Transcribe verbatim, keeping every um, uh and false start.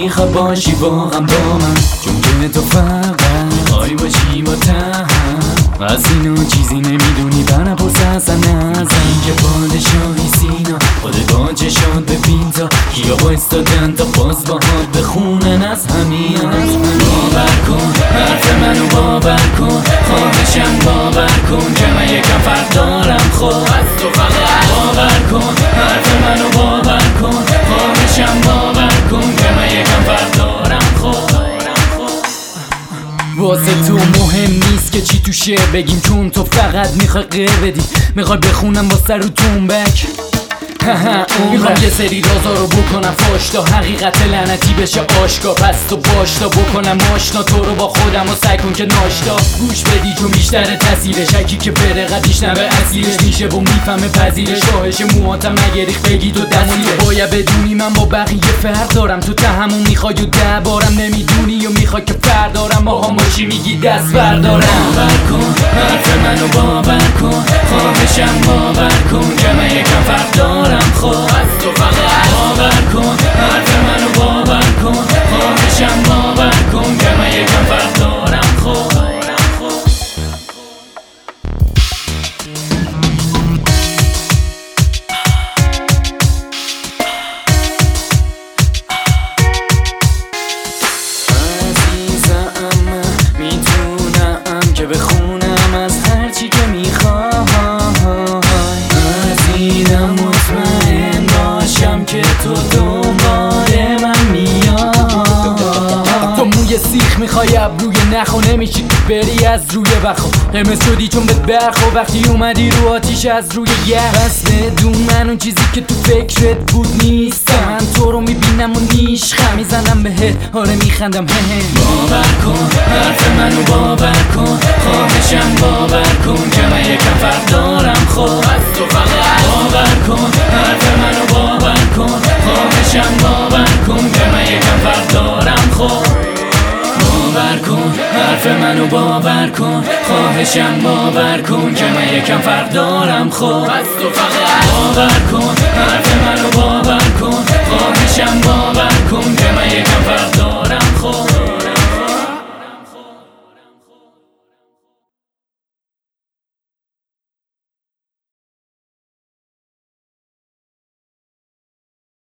میخواد باشی واقعا با من، چون که تو فقط میخوای باشی با تهم. از اینا چیزی نمیدونی برا پرسه اصلا نزن که پادشاهی سینا خودت با چشات ببین تا کیا بایستادن تا باز باهات بخونن از همین. باور کن حرف منو باور کن، خواهشم باور کن که من یکم فرق دارم. خب از تو فقط باور کن حرف منو باور کن، خواهشم باور کن که من یکم فرق دارم. خب واسه تو مهم نیست که چی توشه بگیم، چون تو فقط میخوای غیر بدی، میخوای بخونم واسه رو تونبک. میخوام یه سری رازا رو بکنم فاش تا حقیقت لعنتی بشه آشکار. پس تو باش تا بکنم آشنا تو رو با خودم و سعی کن که ناشتا گوش بدی، چون بیشتر تاثیر شکی که بره قدیش نبه اصیلش میشه و میفهمه پذیرش. راهش موهاتم نگریخ بگی تو دستیره. باید بدونی من با بقیه فرق دارم، تو تهمون میخوای و ده بارم نمیدونی و میخوای که فرق دارم. آقا ماشی میگی دست بردارم. باور کن حرف منو باور کن، خواهشم باور کن که من یکم فرق دارم. خب از تو فقط باور کن حرف منو باور کن، خواهشم باور کن که من یکم فرق دارم. خب عزیزم میتونم که بخونم از هرچی که میخوای. از اینم مطمئن باشم که تو دنبال من میاد. تو موی سیخ میخوای ابروی نخو، نمیشی تو بری از روی بخو. قرمز شدی چون بهت برخو وقتی اومدی رو آتیش از روی یخ. بس بدون من اون چیزی که تو فکرت بود نیستم. من تو رو میبینم و نیشخم میزنم بهت، آره میخندم هه هه. باور کن حرف منو باور کن، خواهشم باور کن که من یکم فرق دارم. خب از تو فقط باور کن حرف منو باور کن، خواهشم باور کن که من یکم فرق دارم. خب باور کن حرف منو باور کن، خواهشم باور کن که من یکم فرق دارم. خب از تو فقط باور کن حرف منو باور کن،